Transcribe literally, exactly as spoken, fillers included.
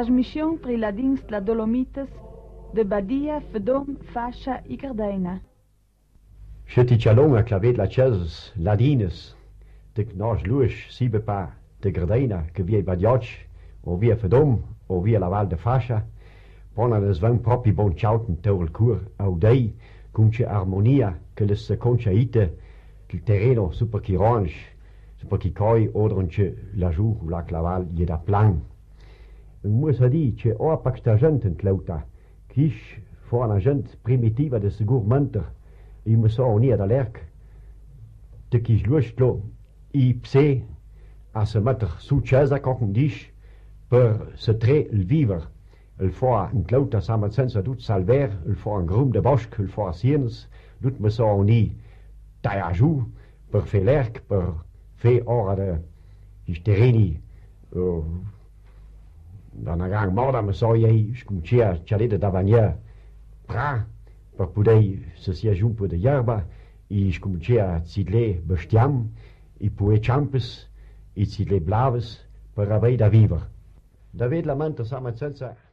trasmissione per la dins la Dolomites de Badia, Fedom, Fascia e Gardena. Scetti Cialonga clavet la Ces Ladines, de Knorsch Luisch, Siebepa, de Gardena, che via Badioc, o via Fedom, o via la Val de Fascia, pona le svan propri bon ciauten teurel cur, au dei, cum c'è armonia, che le se conceite, il terreno super chi range, super chi coi, odron c'è la giù, la claval, gli da plan. Muss a di c'è o pac sta gente in cleuta, chisch, for una gente primitiva de segur munter, i me so unia da l'erc, de chisch luistlo, i pse, a se metter su cesa cocken disch, per se tre il viver, il for in cleuta samen senza dut salver, il for un grum de bosc, il for sienes, dut me so uni, dai a giù, per fe l'erc, per fe ora de, i terreni, uh, da una gang moda me so ei scuncia cialete da vania pra per poder se sia giunto de yerba i scuncia zidle bestiam i pue champes i zidle blaves per avere da viver da ved la manta sama senza